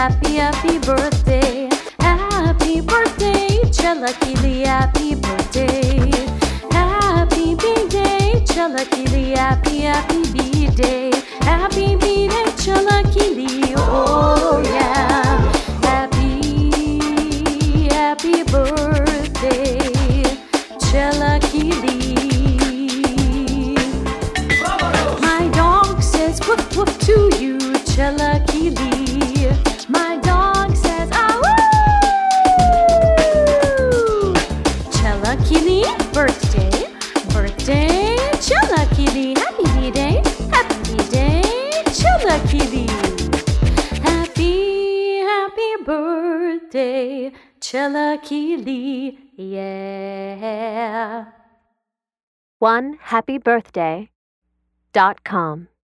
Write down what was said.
happy birthday. Happy birthday, Chalakili, happy birthday. Happy B-Day, Chalakili, happy B-Day. Happy B-Day, Chalakili, oh yeah. Happy birthday, Chalakili. My dog says woof woof to you, Chalakili. My dog says ah woo. Chalakili, birthday, birthday, Chalakili. Happy B-Day, Chalakili. Happy birthday, Chalakili, yeah. OneHappyBirthday.com